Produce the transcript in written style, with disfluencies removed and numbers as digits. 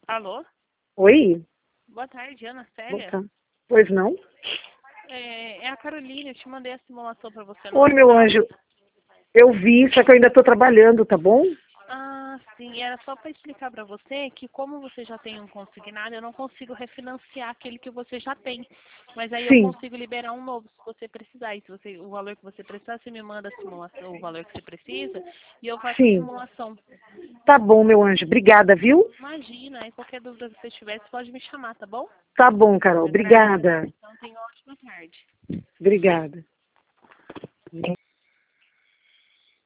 Alô? Oi? Boa tarde, Ana Célia. Opa. Pois não? É a Caroline, eu te mandei a simulação para você. Oi, meu anjo. Eu vi, só que eu ainda estou trabalhando, tá bom? Ah, sim, era só para explicar para você que como você já tem um consignado, eu não consigo refinanciar aquele que você já tem. Mas aí eu Sim. consigo liberar um novo se você precisar. E se você, o valor que você precisar, você me manda a simulação, o valor que você precisa, e eu faço a Sim. simulação. Tá bom, meu anjo. Obrigada, viu? Imagina, aí qualquer dúvida que você tiver, você pode me chamar, tá bom? Tá bom, Carol. Obrigada. Então tenha uma ótima tarde. Obrigada.